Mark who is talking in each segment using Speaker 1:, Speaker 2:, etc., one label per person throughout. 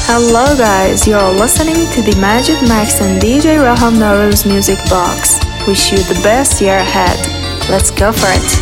Speaker 1: Hello guys, you're listening to the Magic Max and DJ Raham Naro's music box. Wish you the best year ahead. Let's go for it.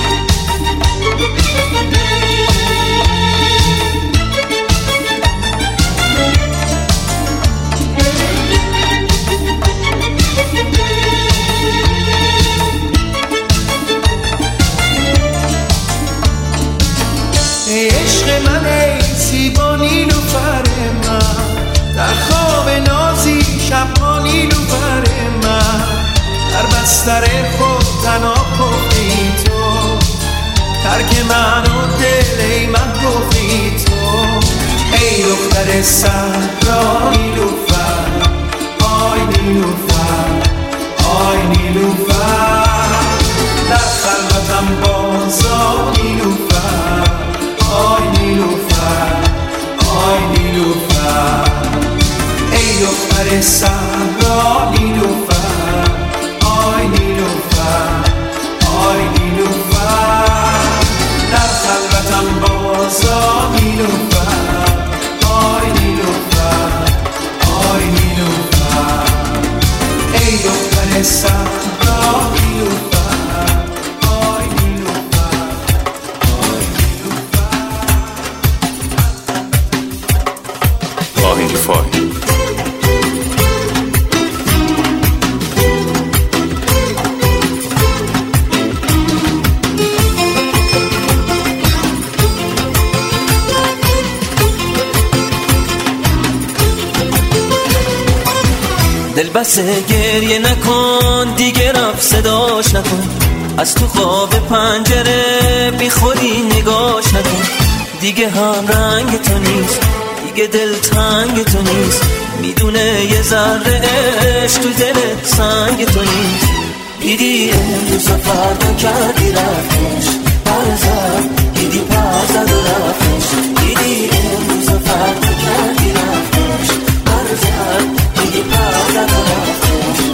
Speaker 2: عشق من ای زیبا نیلوفر من، در خواب نازی شبها نیلوفر من، در بستر خود تنها کفی تو، ترک من و دل ای من کفی تو، ای دختر صحرا نیلوفر، آی نیلوفر، آی نیلوفر، در خلوتم بازا نیلوفر، آی نیلوفر، آی نیلوفر، ای دختر صحرا نیلوفر، آی نیلوفر، آی نیلوفر، در خلوتم بازا نیلوفر، آی نیلوفر، آی نیلوفر، ای دختر صحرا نیلوفر.
Speaker 3: دل بسه گریه نکن دیگه، رفت صداش نکن، از تو خواب پنجره بیخودی نگاش نکن، دیگه هم رنگ تو نیست، دیگه دل تنگ تو نیست، میدونه یه ذره عشق تو دلت سنگ تو نیست، دیدی امروز فردا کردی رفتش پرزد، دیدی پرزد و رفتش، دیدی امروز فردا کردی رفتش پرزد، دیدی پرزد و رفتش.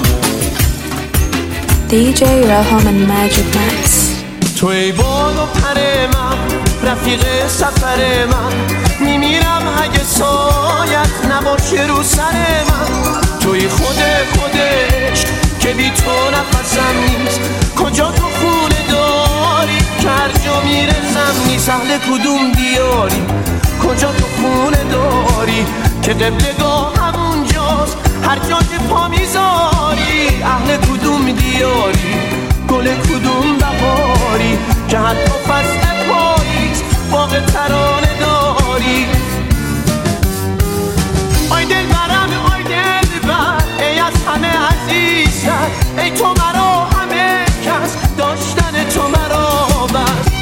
Speaker 1: DJ Raham and Magic Max.
Speaker 2: توی بال و پر من، رفیق سفر من، میمیرم اگه سایت نباشه رو سر من، توی خودش که بی تو نفسم نیست، کجا تو خونه داری که هر جا میرسم نیست، اهل کدوم دیاری، کجا تو خونه داری که قبلگاه همونجاست، هر جا که پا میذاری، اهل کدوم دیاری، گل کدوم بهاری که حتی فصل پاییز باغ ترانه داری. آی دل برم، آی دل بر، ای از همه عزیزتر، ای تو مرا همه کس، داشتن تو مرا بس.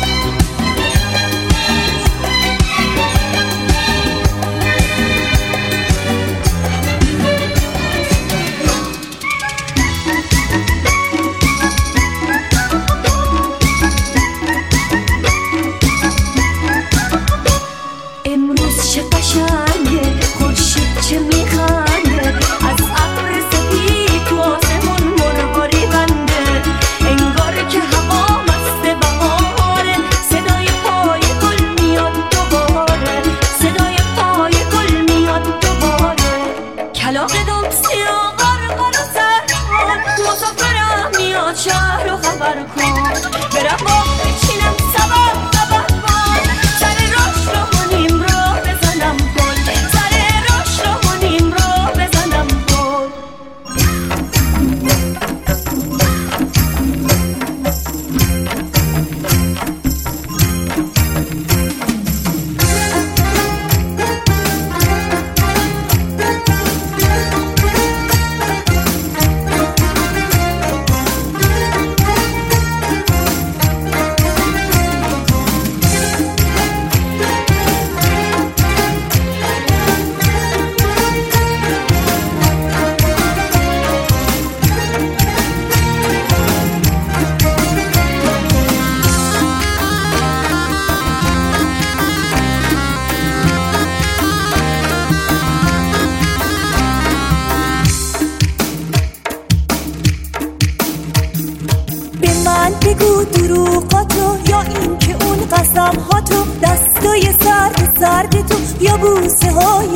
Speaker 4: بگو دروغاتو یا این که اون قسم هاتو، دستای سرد تو یا بوسه های گرم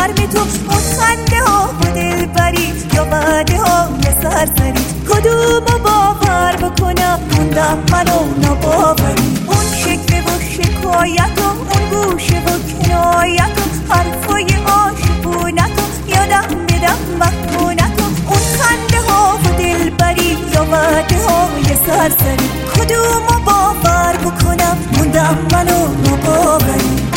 Speaker 4: شرم تو، اون خنده ها و دلبری یا وعده های سرسری، کدومو باور بکنم موندم منو ناباوری. اون شکوه و شکایت و اون گوشه و کنایت و حرفای عاشقونت و یادم بدم مکنت و اون خنده ها و دلبری یا وعده های سرسری، کدومو باور بکنم موندم منو ناباوری.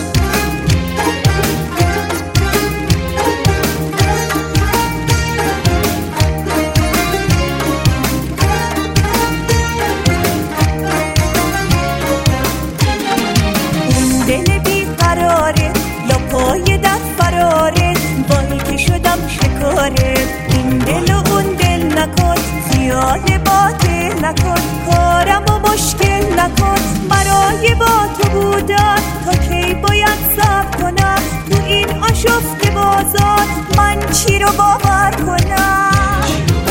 Speaker 4: پای دست فراره وای که شدم شکاره، این دل و اون دل نکن، خیال باطل نکن، کارم و مشکل نکن، برای با تو بودن تا کی باید صبر کنم تو این آشفته بازار، من چی رو باور کنم؟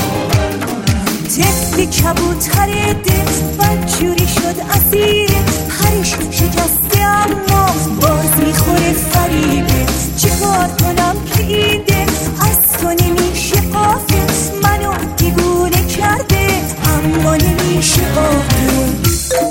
Speaker 4: طفلی کبوتر دل بدجوری شد اسیر پرش شکسته، اما باز میخوره فریبه. چی کار کنم که این دل از تو نمیشه غافل، منو دیوونه کرده اما نمیشه غافل.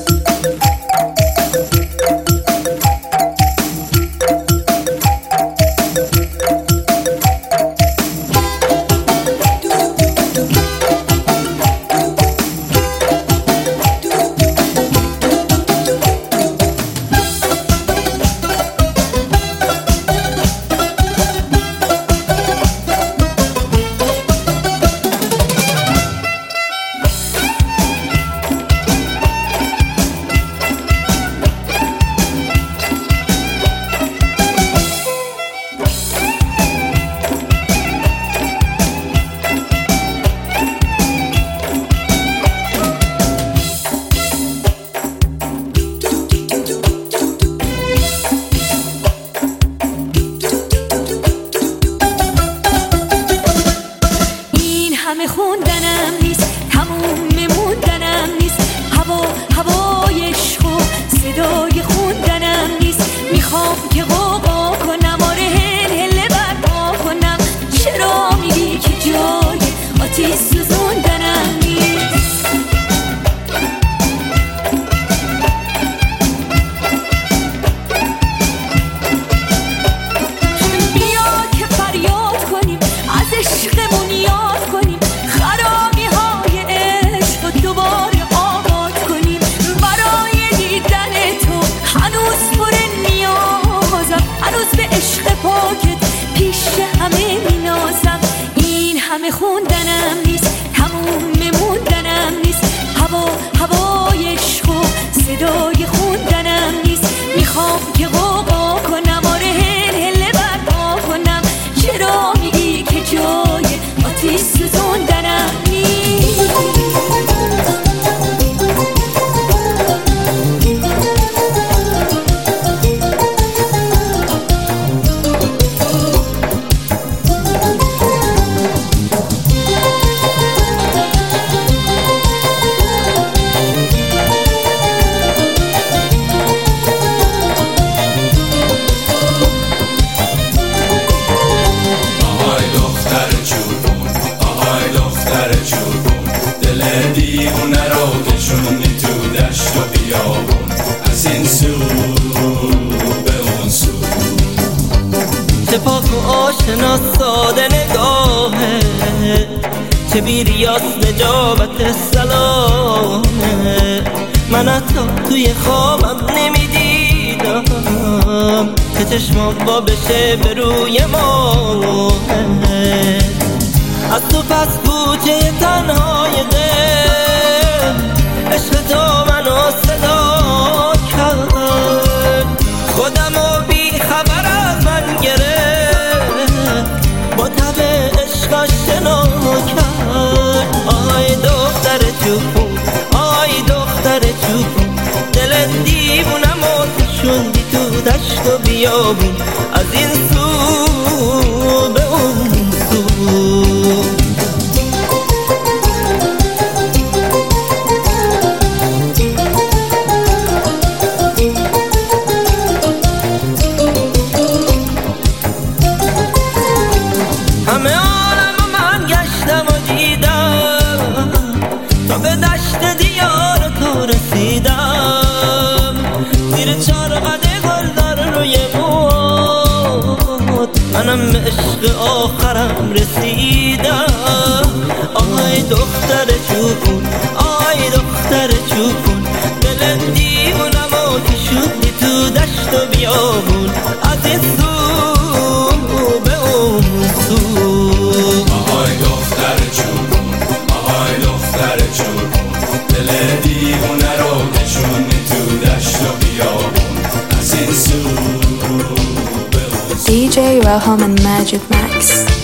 Speaker 3: که بیریاس نجابت سلامه، من حتی توی خوابم نمیدیدم که چشمام با بشه به روی ما. از تو پس کوچه تنهای دل عشق تو منو صدا کرد، خودمو بی خبر از من گرفت، با تب عشقش شنا کرد. آی دختر چوبون، آی دختر چوبون، دل دیوونم و کشوندی تو دشت و بیابون، از این سو به اون سو. من به عشق آخرم رسیدم. آی دختر چوبون، آی دختر چوبون، دل دیوونم و کشوندی تو دشت و بیابون، از این سو به اون سو.
Speaker 5: آهای دختر چوبون، آهای دختر چوبون، دل دیوونه رو کشوندی تو دشت و بیابون، از این سو به اون سو.
Speaker 1: DJ Raham and Magic Max.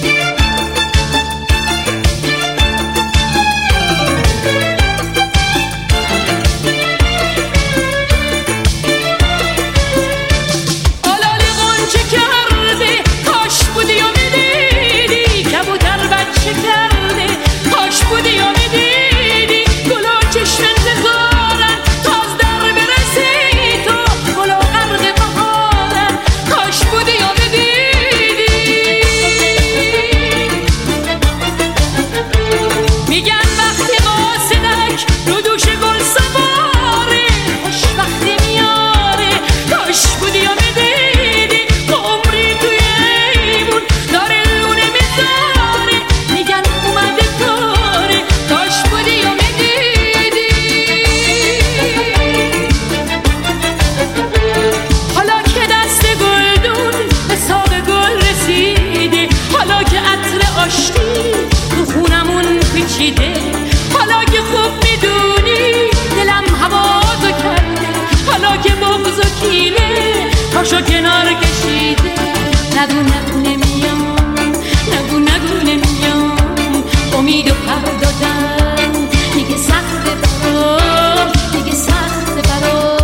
Speaker 6: حالا که خوب میدونی دلم هوا تو کرده، حالا که بغض و کینه پاشو کنار کشیده. نگو نگو نمیام، نگو نگو نمیام، امیدو پر دادم دیگه سخته برام، دیگه سخته برام.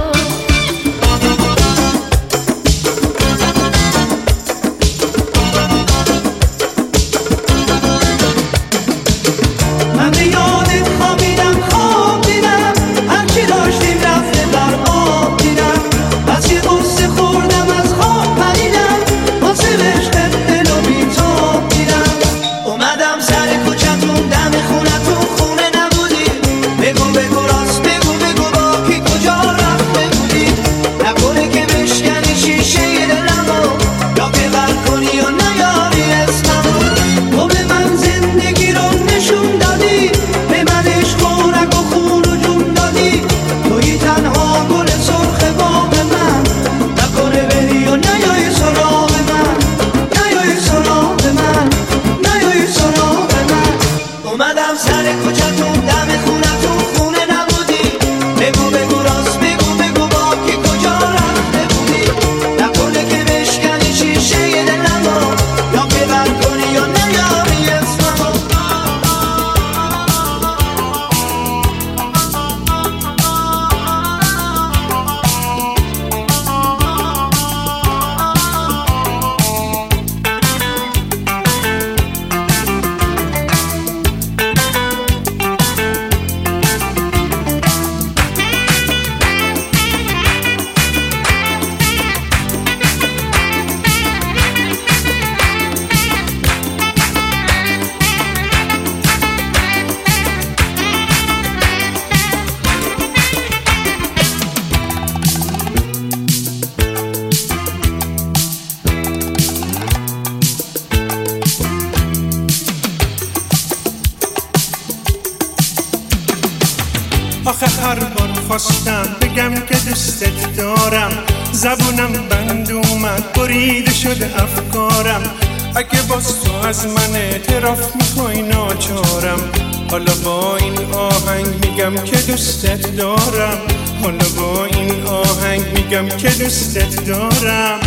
Speaker 7: آخه هر بار خواستم بگم که دوستت دارم، زبونم بند اومد بریده شده افکارم. اگه باز تو از من اعتراف میخوای ناچارم، حالا با این آهنگ میگم که دوستت دارم، حالا با این آهنگ میگم که دوستت دارم.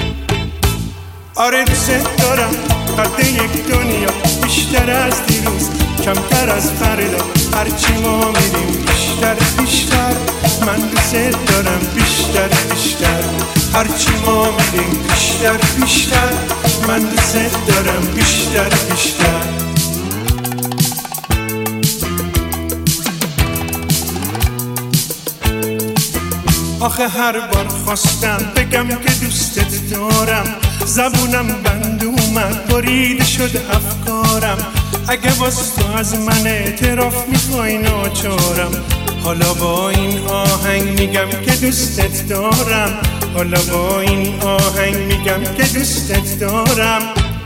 Speaker 7: آره دوستت دارم، قد یک دنیا بیشتر از دیروز، کمتر از فردا، هرچی ما میریم بیشتر بیشتر. من دوست دارم بیشتر بیشتر، هرچی ما میریم بیشتر بیشتر. من دوست دارم بیشتر بیشتر. آخه هر بار خواستم بگم که دوستت دارم، زبونم بند اومد بریده شده افکارم. اگه باز تو از من اعتراف میخوای ناچارم، حالا با این آهنگ میگم که دوستت دارم، حالا با این آهنگ میگم که دوستت دارم.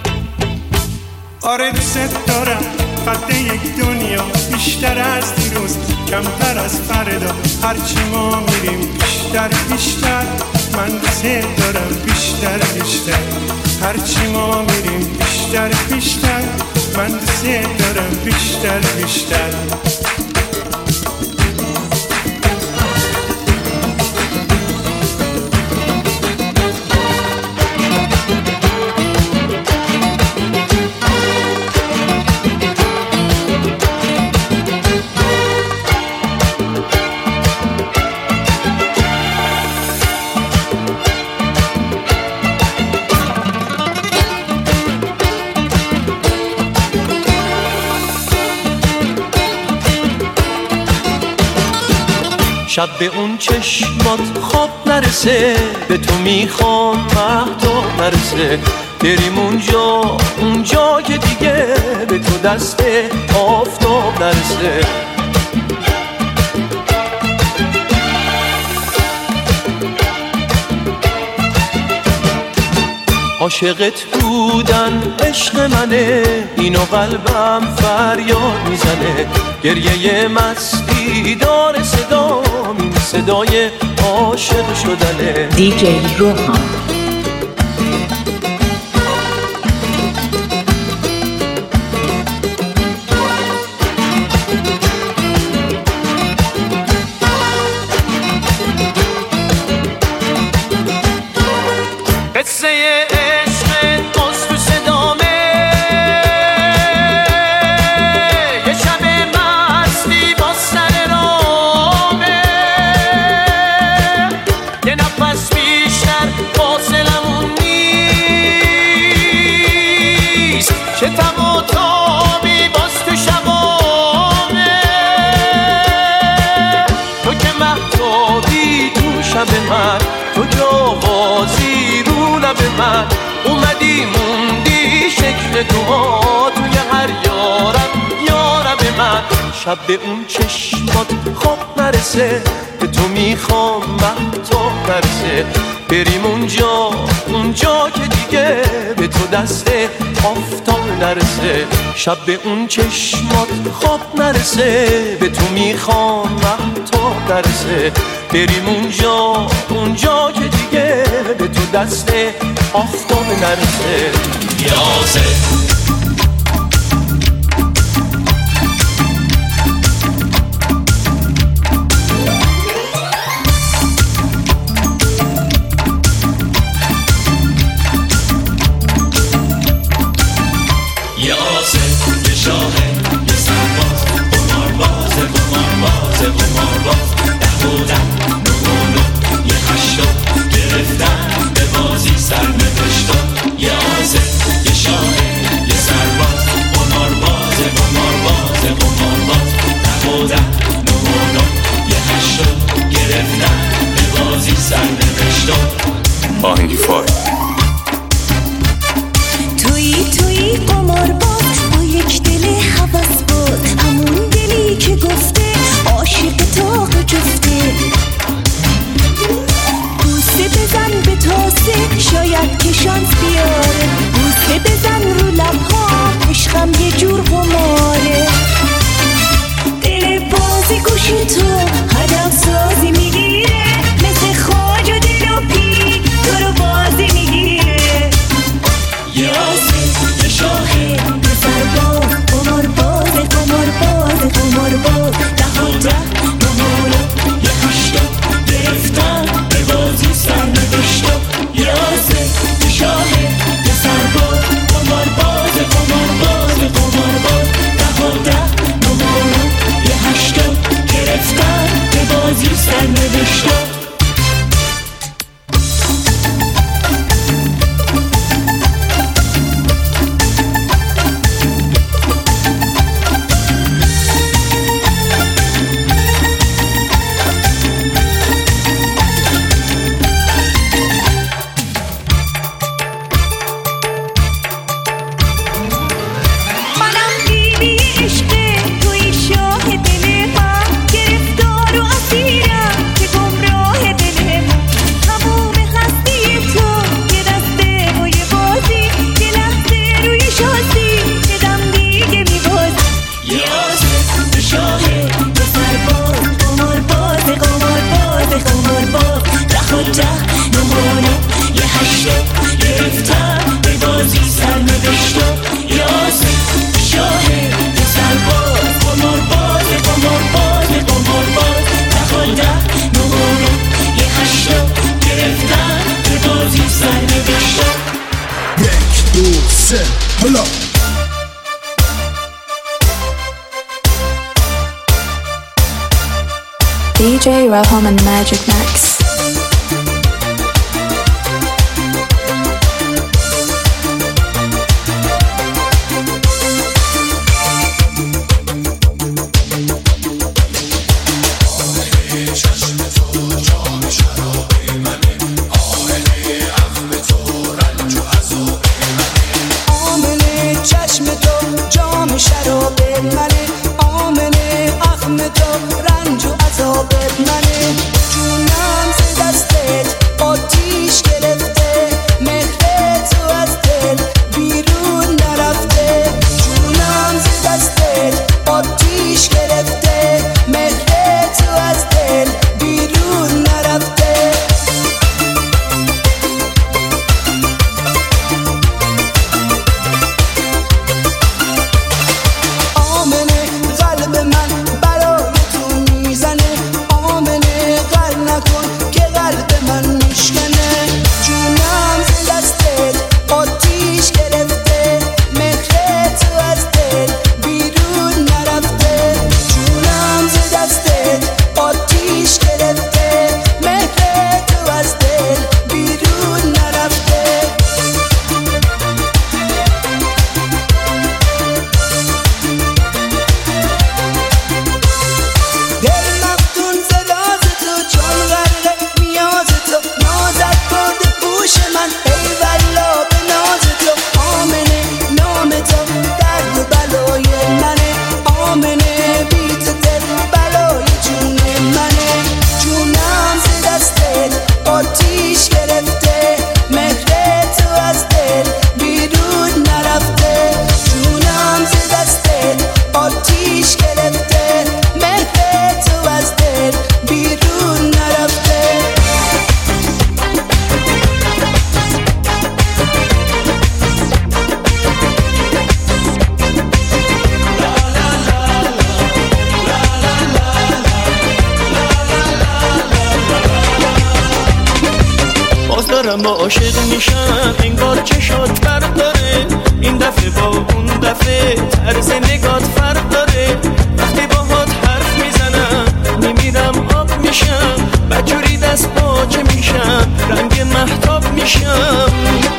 Speaker 7: آره دوست دارم، خط یک دنیا بیشتر از دیروز، کمتر از فردا. هرچی ما میریم بیشتر بیشتر، من دوست دارم بیشتر بیشتر. هرچی ما میریم بیشتر بیشتر، من دوست دارم بیشتر بیشتر.
Speaker 2: شب به اون چشمات خواب نرسه، به تو میخوام مهتاب نرسه. بریم اونجا که دیگه به تو دست آفتاب نرسه. عاشقت بودن عشق منه، اینو قلبم فریاد میزنه. گریه مستی داره صدام، این صدای عاشق شدنه.
Speaker 8: دیجی روحان.
Speaker 2: قصه تو جوازی رو لب من اومدی موندی شکل تو ها توی هر یارب من. شب به اون چشمات خواب نرسه، به تو میخوام مهتاب نرسه. بریم اونجا که دیگه به تو دست آفتاب نرسه. شب به اون چشمات خواب نرسه، به تو میخوام مهتاب نرسه. بریم اونجا که دیگه به تو دست آفتاب نرسه. یازه یه
Speaker 3: نوشتا یاسه شاهد سرباز قمارباز تخالده نمارو یه هشتا گرفتن به بازی سر نوشتا
Speaker 8: 1 2 3 حالا
Speaker 1: DJ Raham and Magic Max.
Speaker 3: دارم با عاشق میشم انگار چشات فرق داره این دفعه با اون دفعه طرز نگات فرق داره وقتی باهات حرف میزنم میمیرم آب میشم بجوری دست باچه میشم رنگ مهتاب میشم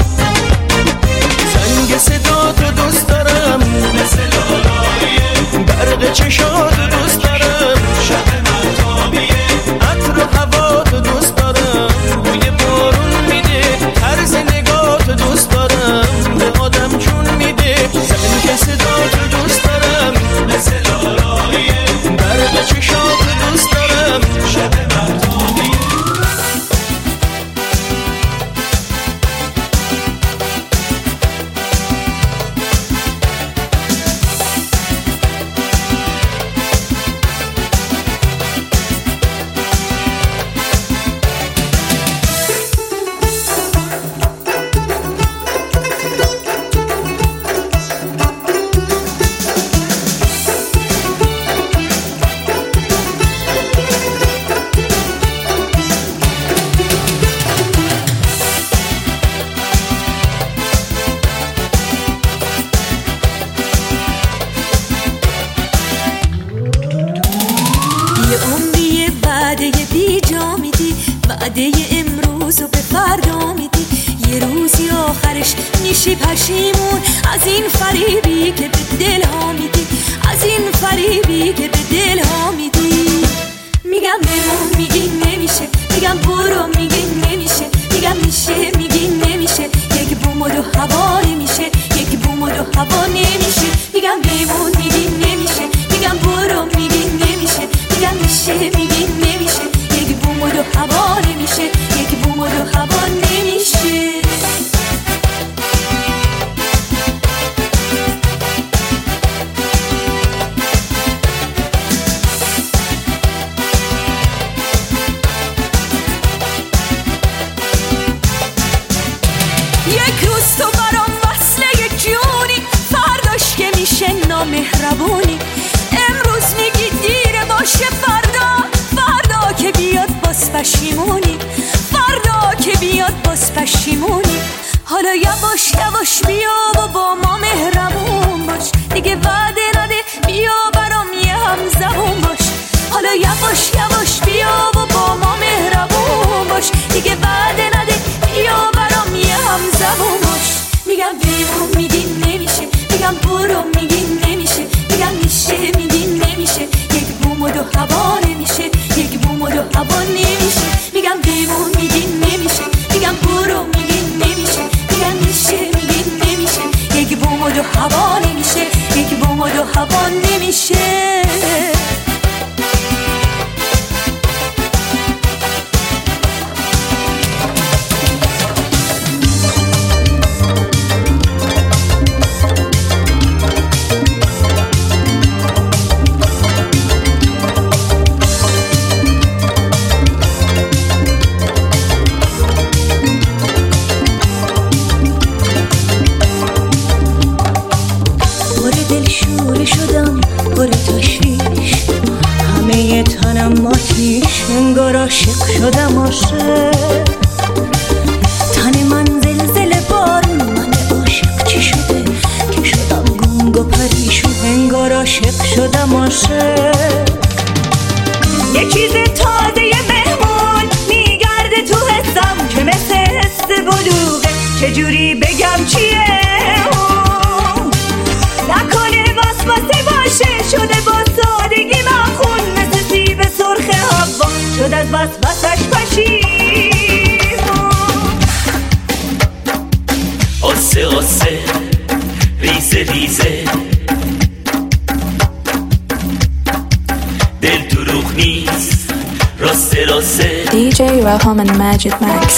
Speaker 3: زنگ صداتو دوست دارم مثل لالاییه برق چشاتو دوست دارم شب مهتابیه عطر و هواتو دوست دارم بوی بارون میده طرز نگاتو دوست دارم به آدم جون میده زنگ صداتو دوست دارم مثل لالاییه برق چشاتو دوست دارم شب مهتابیه
Speaker 4: میشی پشیمون از این فریبی که به دل ها میدی از این فریبی که به دل ها میدی میگم بمون میگی نمیشه میگم برو میگی نمیشه میگم میشه میگی نمیشه یک بوم و دو هوا نمیشه یک بوم و دو هوا نمیشه میگم بمون میگی نمیشه میگم برو میگی نمیشه میگم میشه میگی نمیشه یک بوم و دو هوا نمیشه یک بوم و دو هوا نمیشه یک روز تو برام وصله یکی همیشه نامهربونی. امروز میگی دیره باشه، فردا که بیاد باز پشیمونی، فردا که بیاد باز پشیمونی. حالا یواش بیا و با ما مهربون باش، دیگه وعده نده بیا برام یه هم زبون باش. حالا یواش بیا و با ما مهربون باش، دیگه وعده نده بیا برام یه هم زبون باش. میگم بیمون میگی نمیشه، میگم برو میگی نمیشه، میگم میشه میگی نمیشه، یک بوم و دو هوا نمیشه، یک بوم و دو هوا نمیشه. میگم بیمون میگی نمیشه، میگم برو میگی نمیشه، میگم میشه میگی نمیشه، یک بوم و دو هوا نمیشه، یک بوم و دو هوا نمیشه. انگار عاشق شدم عاشق، تن من زلزله بار، من عاشق چی شده که شدم گنگ و پریشون. انگار عاشق شدم عاشق، یه چیز تازه مهمون میگرده تو حسم که مثل حس بلوغه. چجوری بگم چیه اون؟ نکنه وسوسه باشه، شده با سادگی مخون مثل سیب سرخ هوا، شد از وسوسش پشیمون.
Speaker 3: آسه آسه ریزه ریزه، دل دروغ نیست راسته راسته.
Speaker 1: DJ Raham and Majid Max.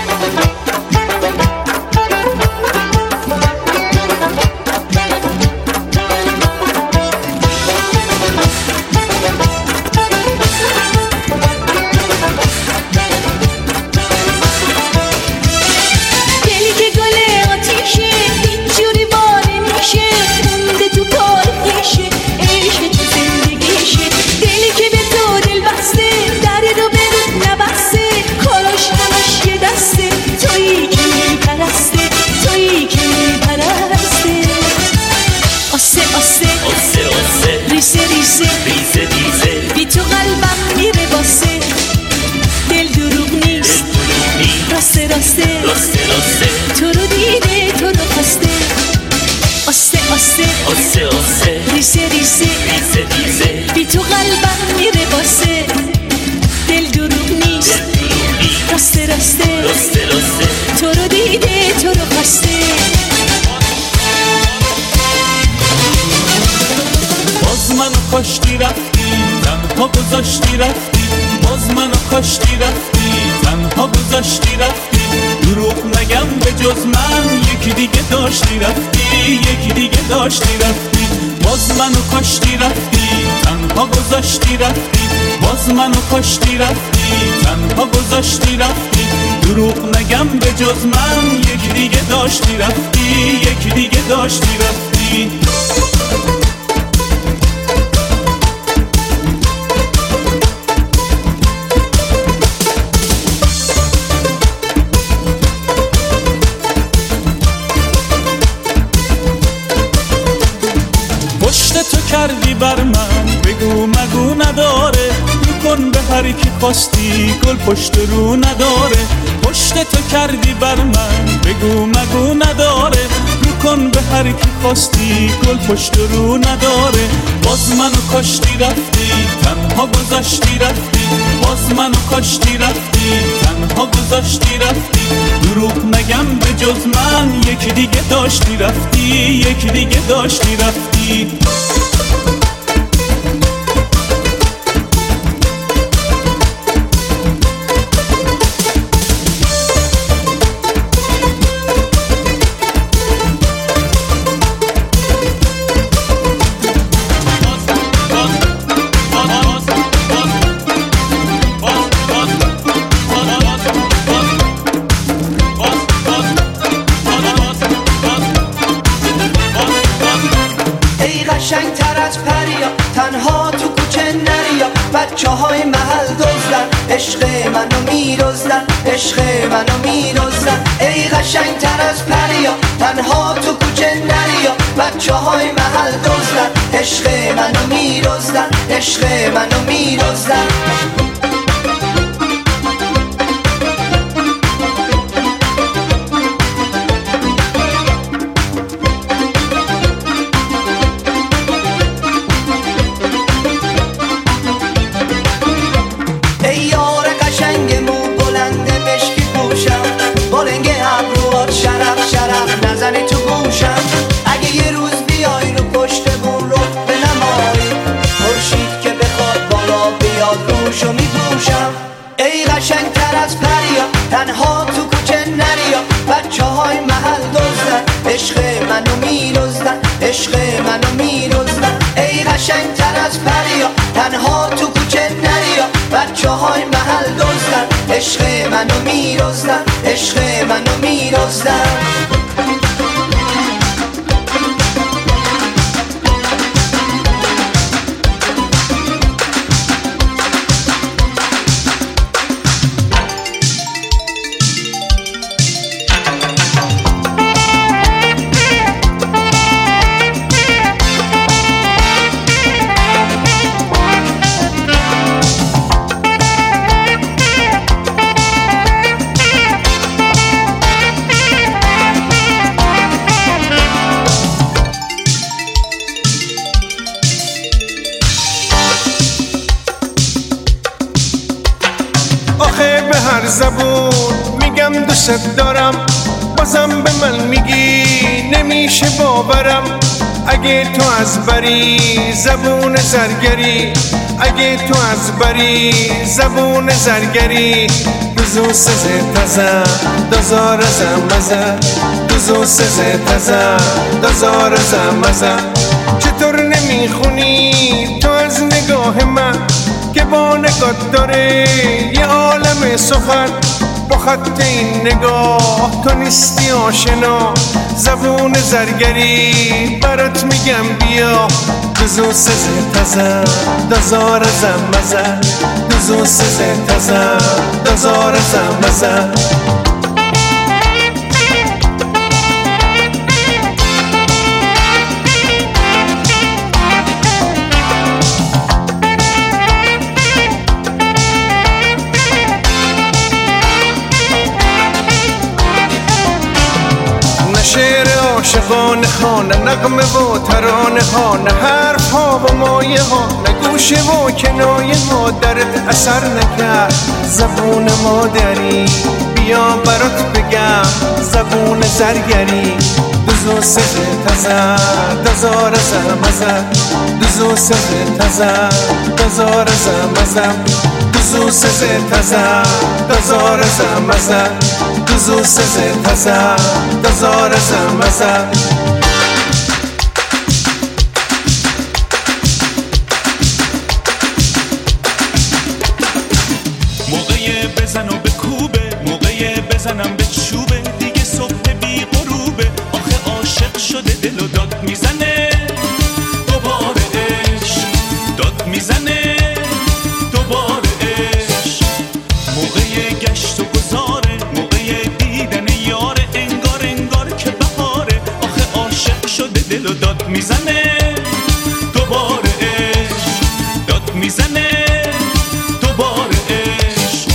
Speaker 4: بی تو قلبم میره باسه، دل دروغ نیست راسته راسته، تو رو دیده تو رو خواسته. آسه ریسه بی تو قلبم میره باسه، دل دروغ نیست راسته تو رو دیده تو رو خواسته.
Speaker 9: باز منو کاشتی رفتی، تنها گذاشتی رفتی، باز منو کاشتی رفتی، تنها گذاشتی رفتی. دروغ نگم به جز من یکی دیگه داشتی رفتی، یکی دیگه داشتی رفتی. باز منو کاشتی رفتی، تنها گذاشتی رفتی، باز منو کاشتی رفتی، تنها گذاشتی رفتی. دروغ نگم به جز من یکی دیگه داشتی رفتی، یکی دیگه داشتی رفتی. تو کردی بر من بگو مگو نداره، رو کن به هر کی خواستی گل پشت رو نداره. پشت تو کردی بر من بگو مگو نداره، رو کن به هر کی خواستی گل پشت رو نداره. باز منو کاشتی رفتی، تنها گذاشتی رفتی، باز منو کاشتی رفتی، تنها گذاشتی رفتی. دروغ نگم به جز من یکی دیگه داشتی رفتی، یکی دیگه داشتی رفتی.
Speaker 10: ای بچه های محل دزدن، عشق منو میدزدن، عشق منو میدزدن. ای قشنگ تر از پریا تنها تو کوچه نریا، بچه های محل دزدن، عشق منو میدزدن، عشق منو میدزدن.
Speaker 2: نزنی تو گوشم اگه یه روز بیای رو پشتمون رو بنمایی، خورشید که بخواد بالا بیاد روشو میپوشم. ای قشنگ تر از پریا تنها تو کوچه نریا، بچه های محل دزدن، عشق منو میدزدن، عشق منو میدزدن. ای قشنگ تر از پریا تنها تو کوچه نریا، بچه های محل دزدن، عشق منو میدزدن، عشق منو میدزدن.
Speaker 7: زبون میگم دوست دارم، بازم به من میگی نمیشه باورم. اگه تو از بری زبون زرگری، اگه تو از بری زبون زرگری، دوزو سزه تزم دازار زمزه، دوزو سزه تزم دازار زمزه. چطور نمیخونی تو از نگاه من که با نگات داره یه عالم سخن، با خط این نگاه تو نیستی آشنا. زبون زرگری برات میگم بیا، دوزو سزه تزم دازار زمزه، دوزو سزه تزم دازار زمزه. شعر عاشقانه ها، نه نغمه و ترانه ها، نه حرف ها و مایه ها، نه گوشه و کنایه ها درت اثر نکرد. زبون مادری بیا برات بگم، زبون زرگری، دوزو سزه تزم دازار زمزم، دوزو سزه تزم دازار زمزم، دوزو سزه تزم دازار زمزم، دوزو سزه تزم دازار زمزم.
Speaker 9: موقع بزن و به کوبه، موقع بزنم به چوبه، دیگه صبح بی غروبه. آخه عاشق شده دل و داد میزنه دوباره عشق، داد میزنه دوباره عشق. موقع گشت و گذاره، موقع دیدن یاره، انگار انگار که بهاره. آخه عاشق شده دل و داد میزنه دوباره عشق، داد میزنه دوباره عشق.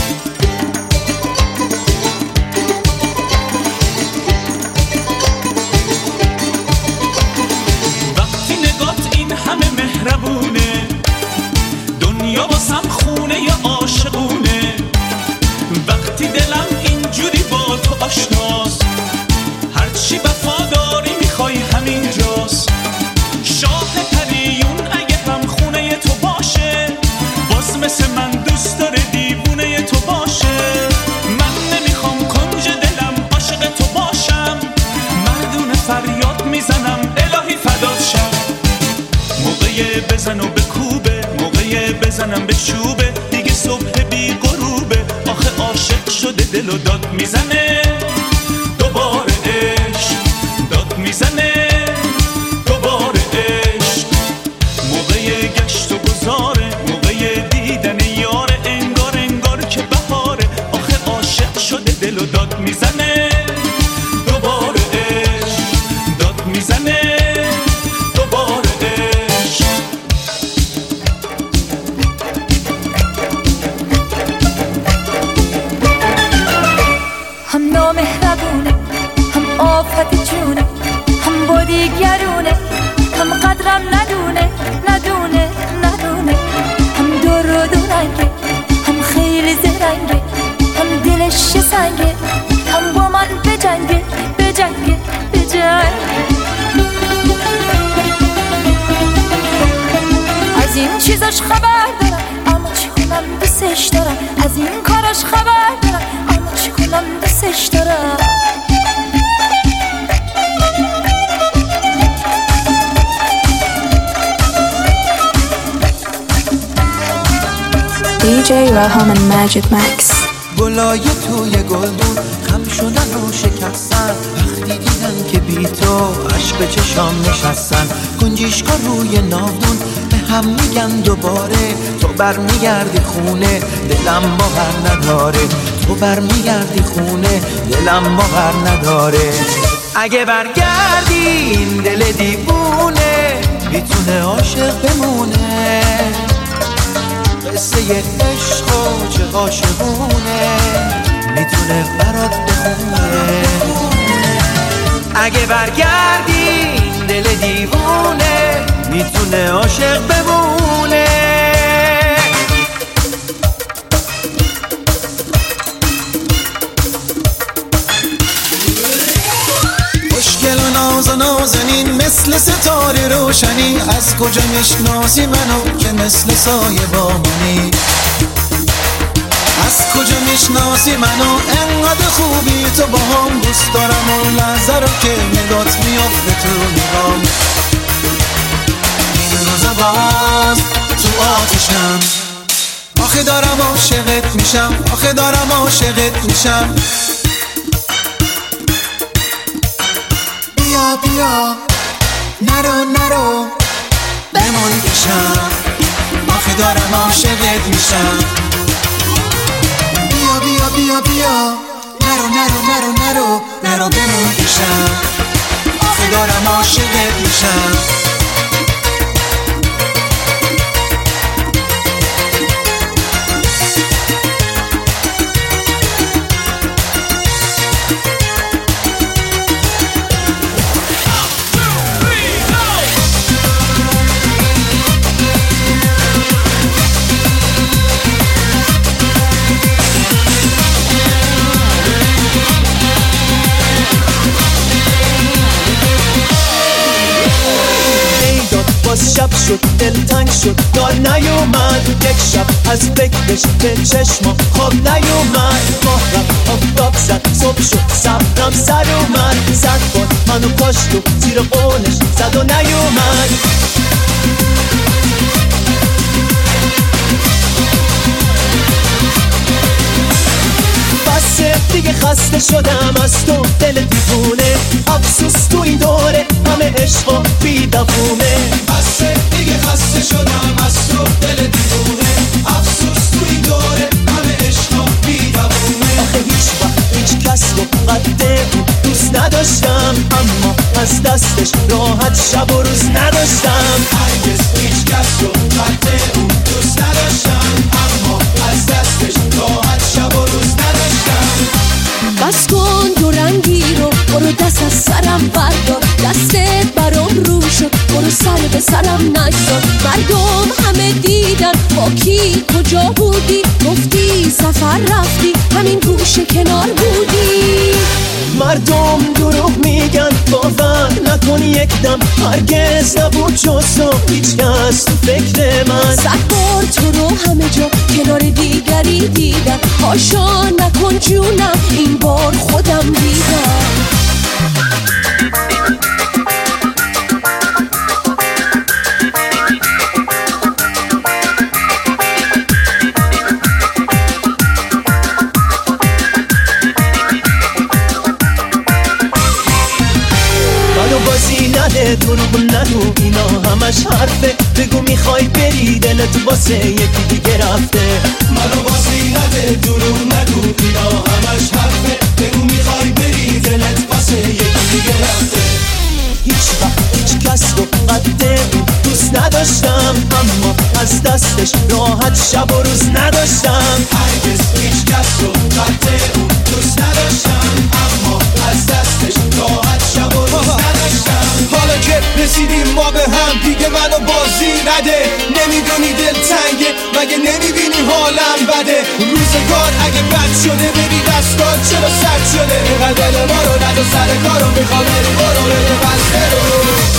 Speaker 9: وقتی نگات این همه مهربونه، دنیا واسم خونه ی عاشقونه. وقتی دلم اینجوری با تو آشناست، هرچی وفاداری میخوای همینجاست. شاه پریون اگه هم خونه تو باشه، باز مثل من دوست داره دیوونه تو باشه. من نمیخوام کنج دلم عاشق تو باشم، مردونه فریاد میزنم الهی فدات شم. موقع بزن و به کوبه، موقع بزنم به چوبه، دیگه صبح بی غروبه. آخه عاشق شده دل و داد میزنه دوباره عشق، داد میزنه دوباره عشق. موقع گشت و گذاره، موقع
Speaker 4: دیگرونه، هم قدرم ندونه ندونه ندونه، هم دور و دورنگه، هم خیلی زرنگه، هم دلش سنگه، هم با من بجنگه بجنگه بجنگه. از این چیزاش خبر دارم اما چی کنم دوستش دارم، از این کاراش خبر دارم اما چی کنم دوستش دارم.
Speaker 1: DJ Raham and Magic Max.
Speaker 10: گلای توی گلدون خم شدن و شکستن، وقتی دیدن که بی تو عشق چشام نشستن. گنجیشکا روی ناودون به هم میگن دوباره، تو برمیگردی خونه دلم باور نداره، تو برمیگردی خونه دلم باور نداره. اگه برگردی این دل دیوونه میتونه عاشق بمونه، قصه عشق و چه عاشقونه میتونه برات بخونه. اگه برگردی این دل دیوونه میتونه عاشق بمونه.
Speaker 11: خوشگل و ناز و نازنین مثل ستاره روشنی، از کجا میشناسی منو که مثل سایه با منی؟ از کجا میشناسی منو انقدر خوبی تو با هم؟ دوست دارم اون لحظه رو که نگات میافته تو نگام. این روزا باز تو آتشم، آخه دارم عاشقت میشم، آخه دارم عاشقت میشم. بیا بیا نرو نرو بمون پیشم، آخه دارم عاشقت میشم. بیا بیا بیا بیا نرو نرو نرو نرو نرو بمون پیشم، آخه دارم عاشقت میشم.
Speaker 2: شب شد دلتنگ شد دار نیومد، یک شب از فکرش به چشما خواب نیومد. ماه رفت آفتاب زد صبح شد صبرم سر اومد، صد بار منو کاشت و زیر قولش زد و نیومد. بسه دیگه خسته شدم از تو دل دیوونه، افسوس تو این دوره همه عشق و بی‌دفونه.
Speaker 11: بسه دیگه خسته شدم از تو دل دیوونه، افسوس تو این دوره همه عشق و بی‌دفونه.
Speaker 2: آخه هیچ وقت هیچ کس رو قد دوست نداشتم، اما از دستش راحت شب و روز نداشتم.
Speaker 11: هرگز هیچ کس رو قد دوست نداشتم، اما از دستش راحت شب و روز نداشتم.
Speaker 12: بس کن دو رنگی رو برو دست از سرم بردار، دستت برام رو شد برو سر به سرم نگذار. مردم همه دیدن با کی کجا بودی، گفتی سفر رفتی همین گوشه کنار بودی.
Speaker 2: مردم دروغ میگن باور نکن یک دم، هرگز نبود جز تو هیچ کس تو فکر من.
Speaker 12: صد بار تو رو همه جا کنار دیگری دیدم، هاشا نکن جونم این بار خودم دیدم.
Speaker 2: دروغ نگو اینا همش حرفه، بگو میخوای بری دلت واسه یکی دیگه رفته.
Speaker 11: منو بازی نده دروغ نگو اینا همش حرفه، بگو میخوای بری دلت واسه یکی دیگه رفته.
Speaker 2: هیچ وقت هیچ کس رو قد دوست نداشتم، اما از دستش راحت شب و روز نداشتم.
Speaker 11: هرگز هیچ کس رو قد دوست نداشتم، اما از دستش راحت شب و روز نداشتم.
Speaker 10: حالا
Speaker 11: رسیدیم ما به هم، دیگه منو بازی نده. نمیدونی دل تنگه مگه نمیبینی حالم بده؟ روزگار اگه بد شده ببین دستات چرا سرد شده؟ اینقدر دل ما رو ندو سر کارو میخوام بری برو بده بسته رو.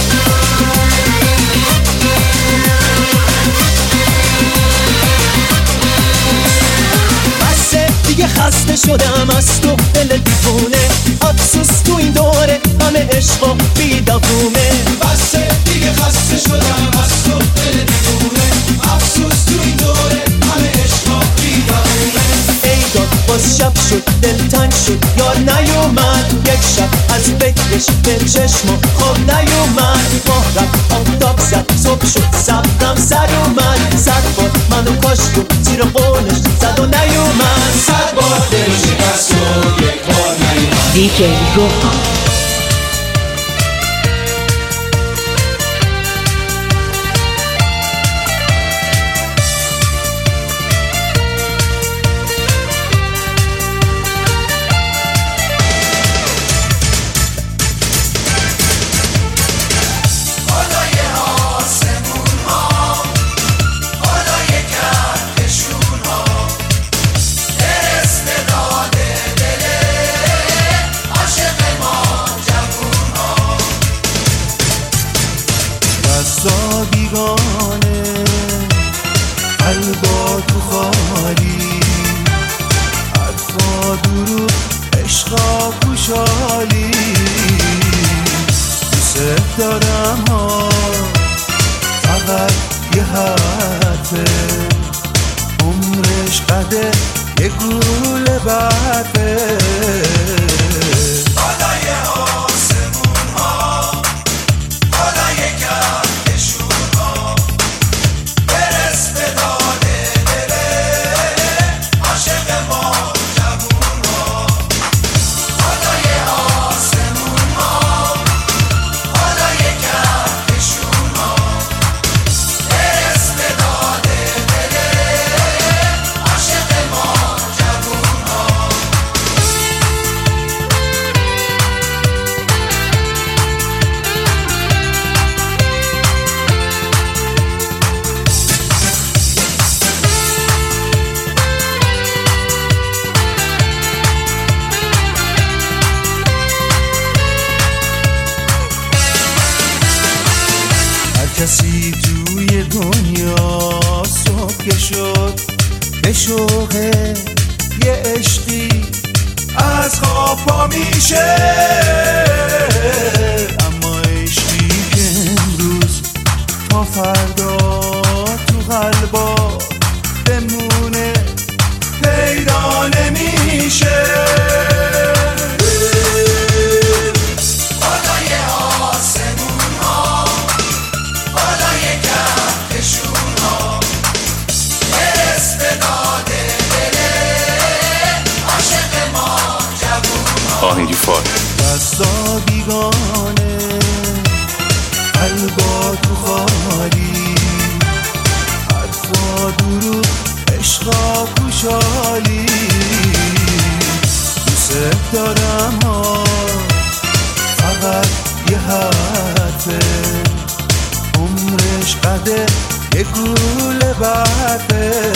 Speaker 3: دیگه خسته شدم از تو دل دیوونه، افسوس تو این دوره همه عشق و بیداغومه.
Speaker 11: بسه دیگه خسته شدم از تو دل دیوونه، افسوس تو این دوره همه عشق و بیداغومه.
Speaker 3: ای داد باز شب شد دل تنگ شد یار نیومد، یک شب از فکرش به چشم خواب نیومد. ماه رفت آفتاب زد صبح شد سبتم سر اومد، صد بار منو کاشت و زیر قولش زد و نیومد.
Speaker 11: صد بار دل شکست و یک بار نیومد.
Speaker 13: دیجی روحان
Speaker 11: بیگانه قلبا تو خالی، حرفا درو عشقا خوشحالی. دوست دارم ها فقط یه حرفه، عمرش قده یه گوله برفه. بالای آسمون ها بالای کهکشون ها برس به داد دل عاشق ما جوون ها. بالای آسمون ها بالای کهکشون ها برس به داد دل عاشق ما جوون ها. هر کسی توی دنیا صبح که شد به شوقه یه عشقی از خواب پا میشه، اما عشقی که امروز تا فردا تو قلبا بمونه پیدا نمیشه. بالای آسمون ها بالای کهکشون ها برس به داد دل عاشق ما جوون ها.
Speaker 9: آهنگی فار
Speaker 11: دستا بیگانه قلبا تو خالی، حرفا درو عشقا خوشحالی. دوست دارم ها فقط یه حرفه، عمرش قده یه گوله برفه.